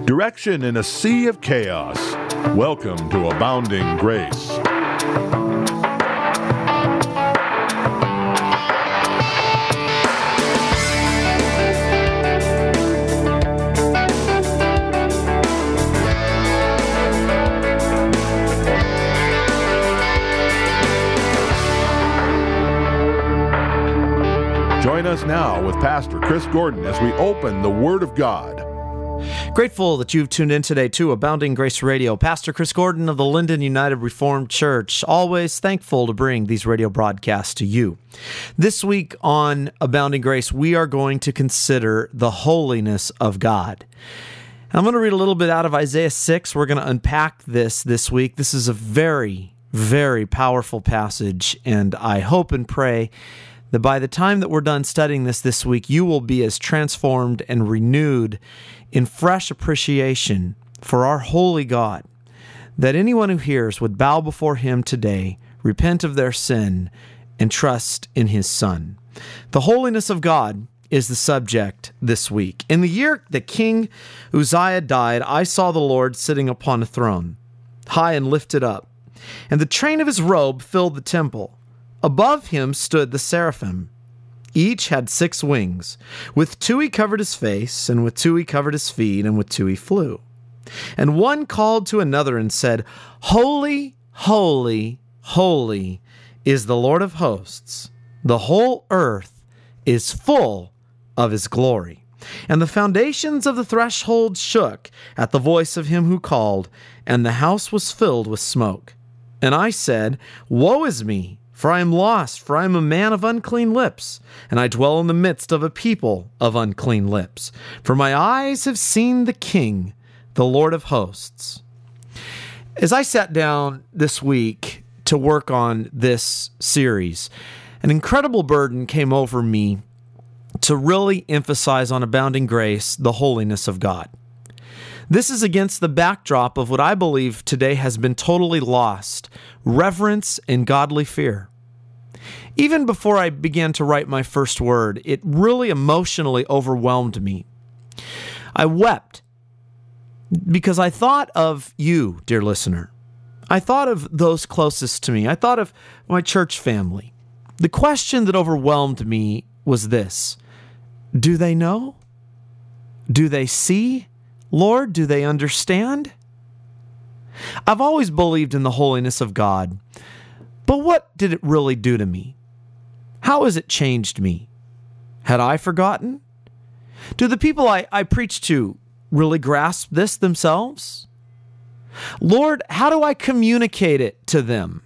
Direction in a sea of chaos. Welcome to Abounding Grace. Join us now with Pastor Chris Gordon as we open the Word of God. Grateful that you've tuned in today to Abounding Grace Radio. Pastor Chris Gordon of the Linden United Reformed Church, always thankful to bring these radio broadcasts to you. This week on Abounding Grace, we are going to consider the holiness of God. I'm going to read a little bit out of Isaiah 6. We're going to unpack this week. This is a very, very powerful passage, and I hope and pray that by the time that we're done studying this week, you will be as transformed and renewed in fresh appreciation for our holy God, that anyone who hears would bow before Him today, repent of their sin, and trust in His Son. The holiness of God is the subject this week. In the year that King Uzziah died, I saw the Lord sitting upon a throne, high and lifted up, and the train of His robe filled the temple. Above Him stood the seraphim. Each had 6 wings. With 2 He covered His face, and with 2 He covered His feet, and with 2 He flew. And one called to another and said, Holy, holy, holy is the Lord of hosts. The whole earth is full of His glory. And the foundations of the threshold shook at the voice of Him who called, and the house was filled with smoke. And I said, Woe is me! For I am lost, for I am a man of unclean lips, and I dwell in the midst of a people of unclean lips. For my eyes have seen the King, the Lord of hosts. As I sat down this week to work on this series, an incredible burden came over me to really emphasize on Abounding Grace the holiness of God. This is against the backdrop of what I believe today has been totally lost, reverence and godly fear. Even before I began to write my first word, it really emotionally overwhelmed me. I wept because I thought of you, dear listener. I thought of those closest to me. I thought of my church family. The question that overwhelmed me was this: do they know? Do they see? Lord, do they understand? I've always believed in the holiness of God, but what did it really do to me? How has it changed me? Had I forgotten? Do the people I preach to really grasp this themselves? Lord, how do I communicate it to them?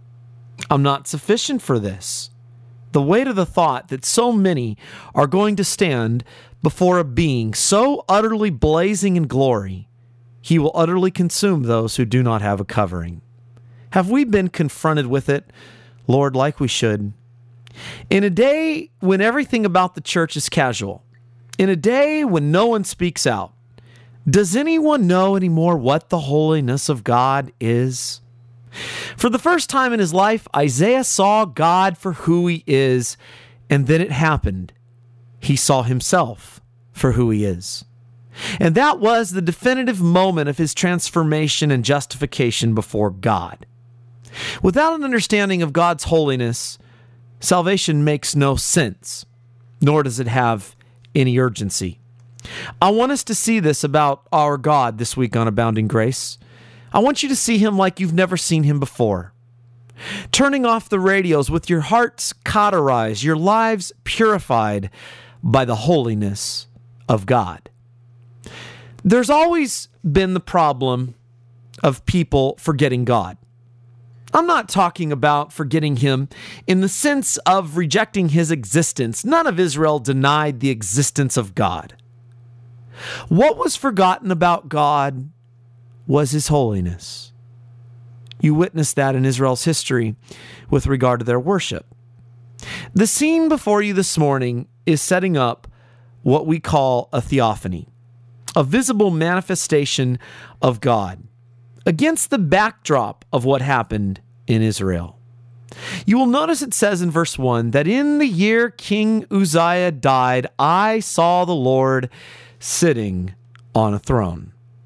I'm not sufficient for this. The weight of the thought that so many are going to stand before a being so utterly blazing in glory, He will utterly consume those who do not have a covering. Have we been confronted with it, Lord, like we should? In a day when everything about the church is casual, in a day when no one speaks out, does anyone know anymore what the holiness of God is? For the first time in his life, Isaiah saw God for who He is, and then it happened. He saw himself for who he is. And that was the definitive moment of his transformation and justification before God. Without an understanding of God's holiness, salvation makes no sense, nor does it have any urgency. I want us to see this about our God this week on Abounding Grace. I want you to see Him like you've never seen Him before. Turning off the radios with your hearts cauterized, your lives purified by the holiness of God. There's always been the problem of people forgetting God. I'm not talking about forgetting Him in the sense of rejecting His existence. None of Israel denied the existence of God. What was forgotten about God was His holiness. You witnessed that in Israel's history with regard to their worship. The scene before you this morning is setting up what we call a theophany, a visible manifestation of God, against the backdrop of what happened in Israel. You will notice it says in verse 1 that in the year King Uzziah died, I saw the Lord sitting on a throne.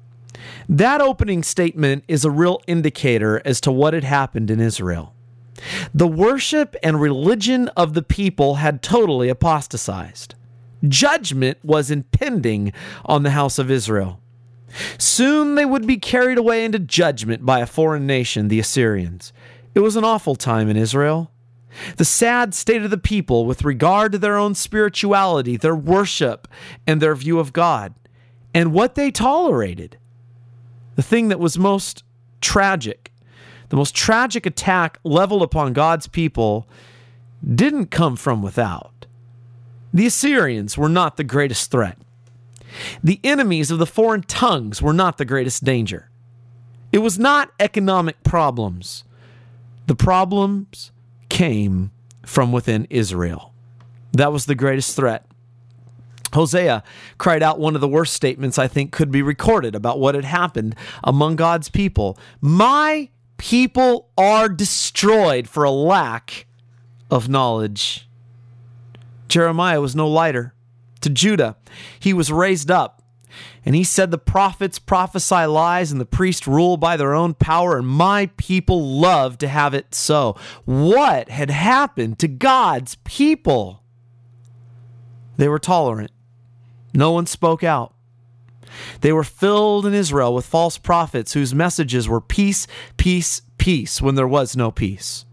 That opening statement is a real indicator as to what had happened in Israel. The worship and religion of the people had totally apostatized. Judgment was impending on the house of Israel. Soon they would be carried away into judgment by a foreign nation, the Assyrians. It was an awful time in Israel. The sad state of the people with regard to their own spirituality, their worship, and their view of God, and what they tolerated. The thing that was most tragic, the most tragic attack leveled upon God's people didn't come from without. The Assyrians were not the greatest threat. The enemies of the foreign tongues were not the greatest danger. It was not economic problems. The problems came from within Israel. That was the greatest threat. Hosea cried out one of the worst statements I think could be recorded about what had happened among God's people. My people are destroyed for a lack of knowledge. Jeremiah was no lighter. To Judah, he was raised up, and he said the prophets prophesy lies and the priests rule by their own power, and my people love to have it so. What had happened to God's people? They were tolerant. No one spoke out. They were filled in Israel with false prophets whose messages were peace, peace, peace when there was no peace.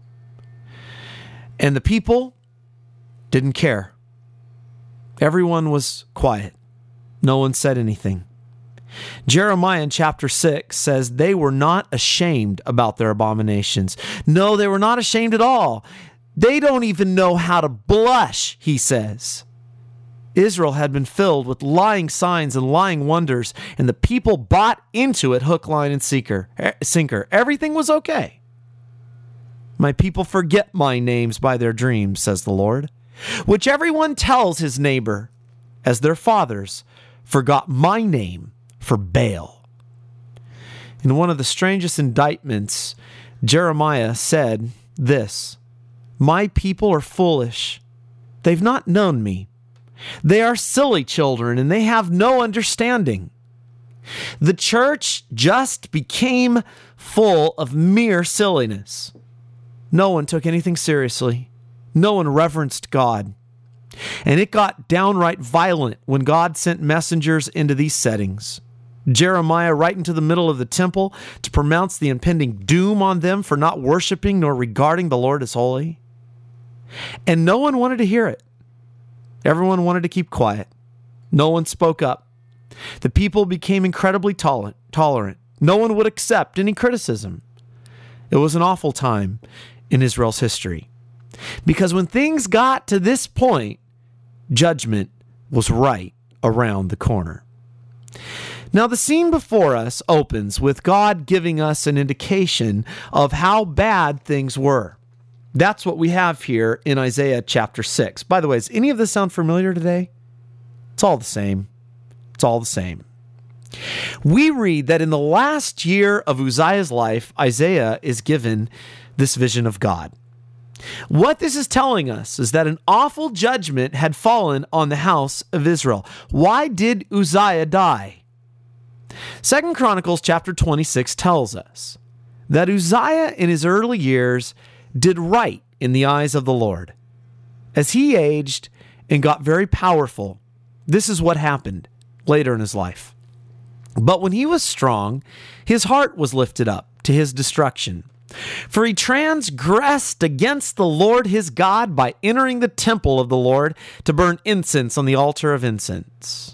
And the people didn't care. Everyone was quiet. No one said anything. Jeremiah in chapter 6 says they were not ashamed about their abominations. No, they were not ashamed at all. They don't even know how to blush, he says. Israel had been filled with lying signs and lying wonders, and the people bought into it hook, line, and sinker. Everything was okay. My people forget my names by their dreams, says the Lord, which everyone tells his neighbor, as their fathers forgot my name for Baal. In one of the strangest indictments, Jeremiah said this, my people are foolish. They've not known me. They are silly children, and they have no understanding. The church just became full of mere silliness. No one took anything seriously. No one reverenced God. And it got downright violent when God sent messengers into these settings. Jeremiah right into the middle of the temple to pronounce the impending doom on them for not worshiping nor regarding the Lord as holy. And no one wanted to hear it. Everyone wanted to keep quiet. No one spoke up. The people became incredibly tolerant. No one would accept any criticism. It was an awful time in Israel's history. Because when things got to this point, judgment was right around the corner. Now, the scene before us opens with God giving us an indication of how bad things were. That's what we have here in Isaiah chapter 6. By the way, does any of this sound familiar today? It's all the same. It's all the same. We read that in the last year of Uzziah's life, Isaiah is given this vision of God. What this is telling us is that an awful judgment had fallen on the house of Israel. Why did Uzziah die? 2 Chronicles chapter 26 tells us that Uzziah in his early years did right in the eyes of the Lord. As he aged and got very powerful, this is what happened later in his life. But when he was strong, his heart was lifted up to his destruction. For he transgressed against the Lord his God by entering the temple of the Lord to burn incense on the altar of incense.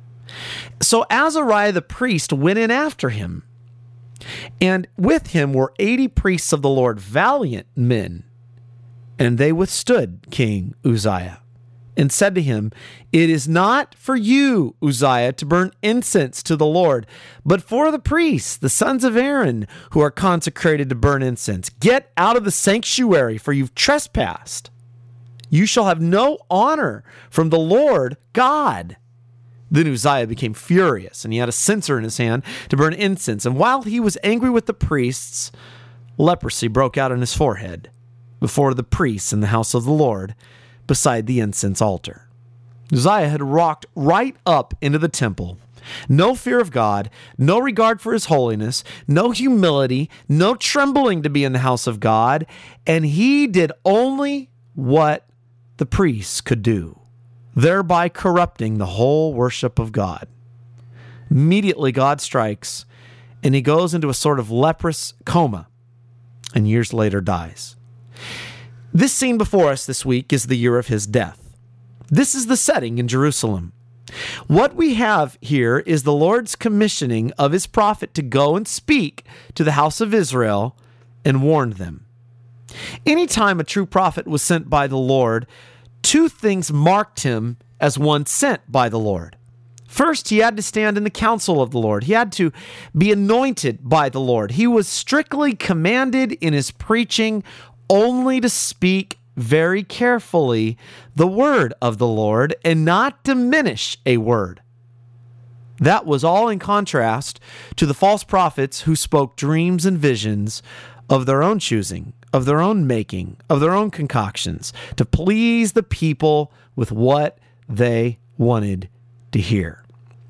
So Azariah the priest went in after him, and with him were 80 priests of the Lord, valiant men. And they withstood King Uzziah and said to him, it is not for you, Uzziah, to burn incense to the Lord, but for the priests, the sons of Aaron, who are consecrated to burn incense. Get out of the sanctuary, for you've trespassed. You shall have no honor from the Lord God. Then Uzziah became furious, and he had a censer in his hand to burn incense. And while he was angry with the priests, leprosy broke out on his forehead before the priests in the house of the Lord beside the incense altar. Uzziah had walked right up into the temple No fear of God, no regard for his holiness, no humility, no trembling to be in the house of God, and he did only what the priests could do, thereby corrupting the whole worship of God. Immediately God strikes, and he goes into a sort of leprous coma, and years later dies. This scene before us this week is the year of his death. This is the setting in Jerusalem. What we have here is the Lord's commissioning of his prophet to go and speak to the house of Israel and warn them. Anytime a true prophet was sent by the Lord, two things marked him as one sent by the Lord. First, he had to stand in the counsel of the Lord. He had to be anointed by the Lord. He was strictly commanded in his preaching only to speak very carefully the word of the Lord and not diminish a word. That was all in contrast to the false prophets who spoke dreams and visions of their own choosing, of their own making, of their own concoctions, to please the people with what they wanted to hear.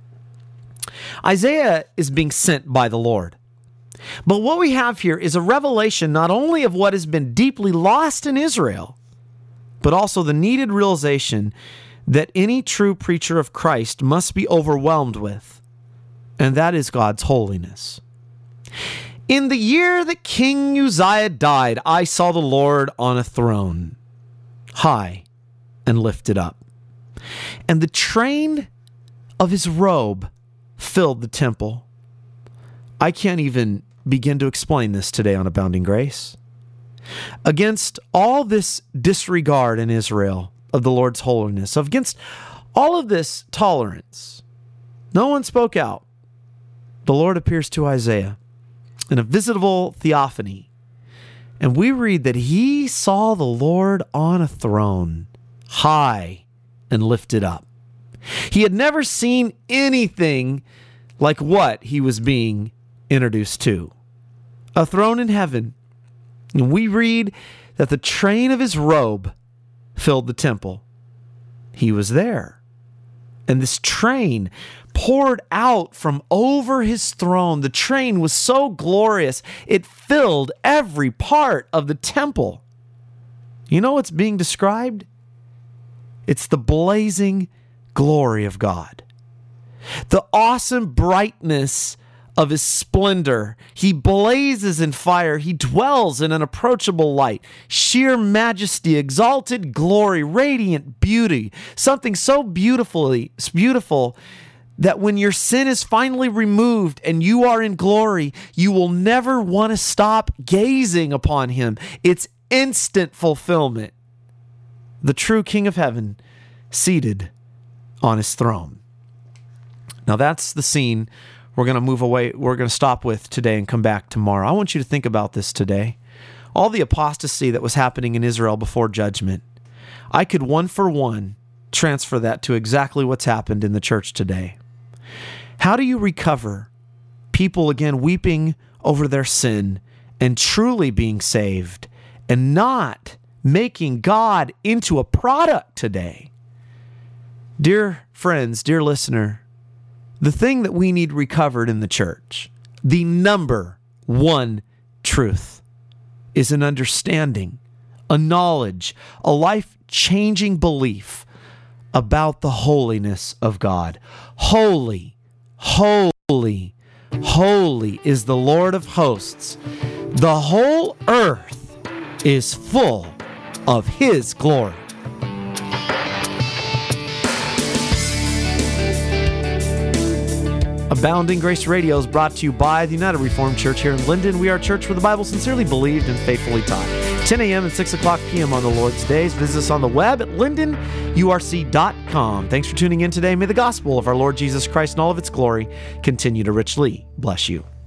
Isaiah is being sent by the Lord. But what we have here is a revelation not only of what has been deeply lost in Israel, but also the needed realization that any true preacher of Christ must be overwhelmed with, and that is God's holiness. In the year that King Uzziah died, I saw the Lord on a throne, high and lifted up, and the train of his robe filled the temple. I can't even begin to explain this today on Abounding Grace. Against all this disregard in Israel of the Lord's holiness, against all of this tolerance, no one spoke out. The Lord appears to Isaiah in a visible theophany, and we read that he saw the Lord on a throne, high and lifted up. He had never seen anything like what he was being introduced to. A throne in heaven. And we read that the train of his robe filled the temple. He was there. And this train poured out from over his throne. The train was so glorious, it filled every part of the temple. You know what's being described? It's the blazing glory of God. The awesome brightness of his splendor. He blazes in fire. He dwells in an approachable light. Sheer majesty, exalted glory, radiant beauty. Something so beautiful that when your sin is finally removed and you are in glory, you will never want to stop gazing upon him. It's instant fulfillment. The true King of Heaven seated on his throne. Now that's the scene we're going to move away. We're going to stop with today and come back tomorrow. I want you to think about this today. All the apostasy that was happening in Israel before judgment, I could one for one transfer that to exactly what's happened in the church today. How do you recover people again weeping over their sin and truly being saved and not making God into a product today? Dear friends, dear listener, the thing that we need recovered in the church, the number one truth, is an understanding, a knowledge, a life-changing belief about the holiness of God. Holy, holy, holy is the Lord of hosts. The whole earth is full of his glory. Abounding Grace Radio is brought to you by the United Reformed Church here in Linden. We are a church where the Bible is sincerely believed and faithfully taught. 10 a.m. and 6 o'clock p.m. on the Lord's days. Visit us on the web at lindenurc.com. Thanks for tuning in today. May the gospel of our Lord Jesus Christ and all of its glory continue to richly bless you.